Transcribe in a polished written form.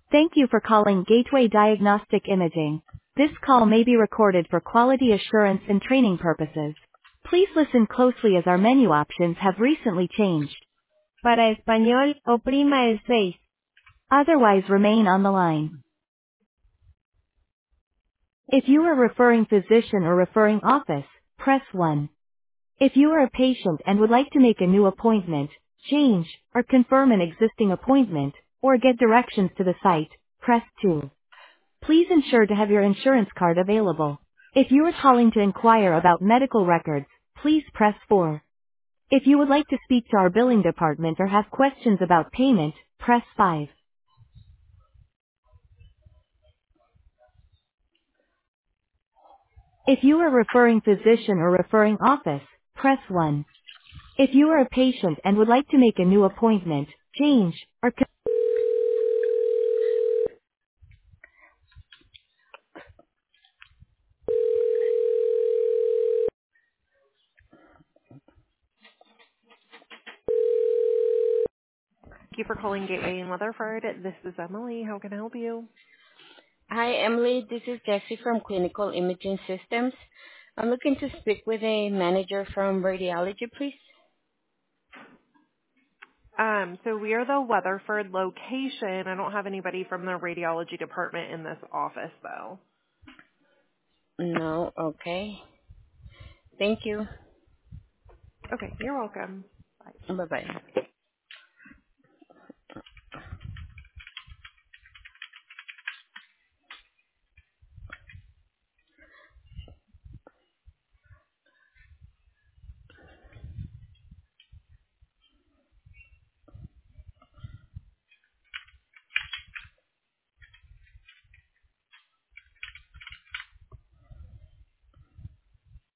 Thank you for calling Gateway Diagnostic Imaging. This call may be recorded for quality assurance and training purposes. Please listen closely as our menu options have recently changed. Para español, oprima el 6. Otherwise remain on the line. If you are a referring physician or referring office, press 1. If you are a patient and would like to make a new appointment, change, or confirm an existing appointment, or get directions to the site, press 2. Please ensure to have your insurance card available. If you are calling to inquire about medical records, please press 4. If you would like to speak to our billing department or have questions about payment, press 5. If you are a referring physician or referring office, press 1. If you are a patient and would like to make a new appointment, change, or Thank you for calling Gateway in Weatherford. This is Emily. How can I help you? Hi, Emily. This is Jessie from Clinical Imaging Systems. I'm looking to speak with a manager from radiology, please. So we are the Weatherford location. I don't have anybody from the radiology department in this office though. No, okay. Thank you. Okay, you're welcome. Bye-bye.